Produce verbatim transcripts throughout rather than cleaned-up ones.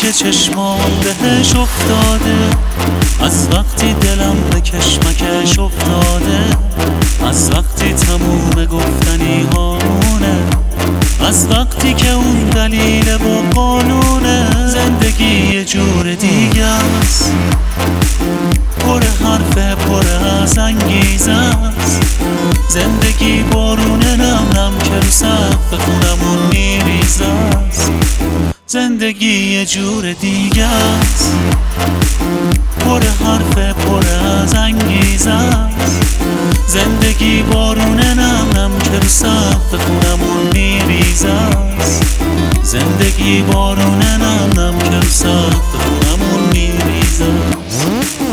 که چشمام بهش افتاده، از وقتی دلم به کشمکش افتاده، از وقتی تموم گفتنی هامونه، از وقتی که اون دلیل و قانونه. زندگی یه جور دیگه است، پر حرفه پر از انگیزه است. زندگی بارونه نم نم که رو سقف خونمون میریزه است. زندگی یه جور دیگه است، پر حرفه پر از انگیزه است. زندگی بارونه نم نم که رو سقف خونمون میریزه است. زندگی بارونه نم نم که رو سقف خونمون میریزه است.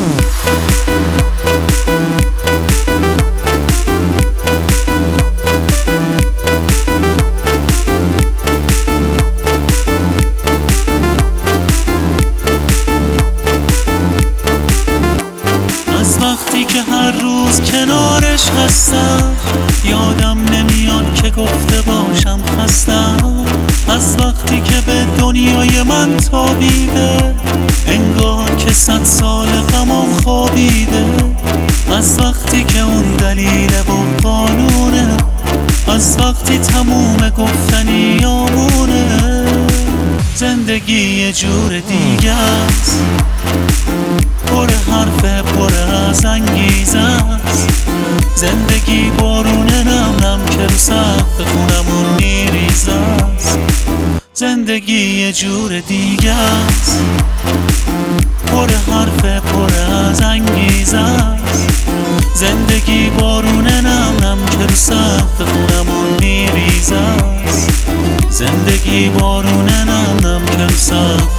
وقتی که هر روز کنارش هستم، یادم نمیاد که گفته باشم خستم. از وقتی که به دنیای من تابیده، انگار که صد سال غمم خوابیده. از وقتی که اون دلیل و قانونه، از وقتی تموم گفتنی آمونه. زندگی یه جور دیگه است، پر حرفه پر از انگیزه است. زندگی بارونه نم نم که رو سقف خونمون میریزه است. زندگی یه جور دیگه است، پر حرفه پر از انگیزه است. زندگی بارونه نم نم که رو سقف خونمون میریزه است. زندگی بارونه نم نم که رو سقف